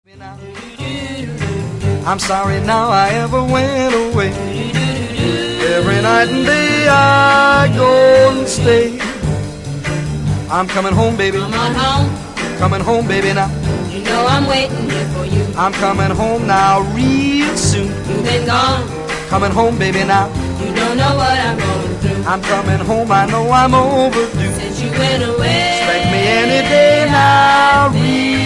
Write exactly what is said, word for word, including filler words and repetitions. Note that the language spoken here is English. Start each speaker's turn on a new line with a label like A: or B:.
A: I'm sorry now I ever went away. Every night and day I go and stay. I'm coming home, baby.
B: Come on home.
A: Coming home, baby, now.
B: You know I'm waiting here for you.
A: I'm coming home now real soon.
B: You've been gone.
A: Coming home, baby, now.
B: You don't know what I'm going through.
A: I'm coming home, I know I'm overdue.
B: Since you went away.
A: Expect me any day now, real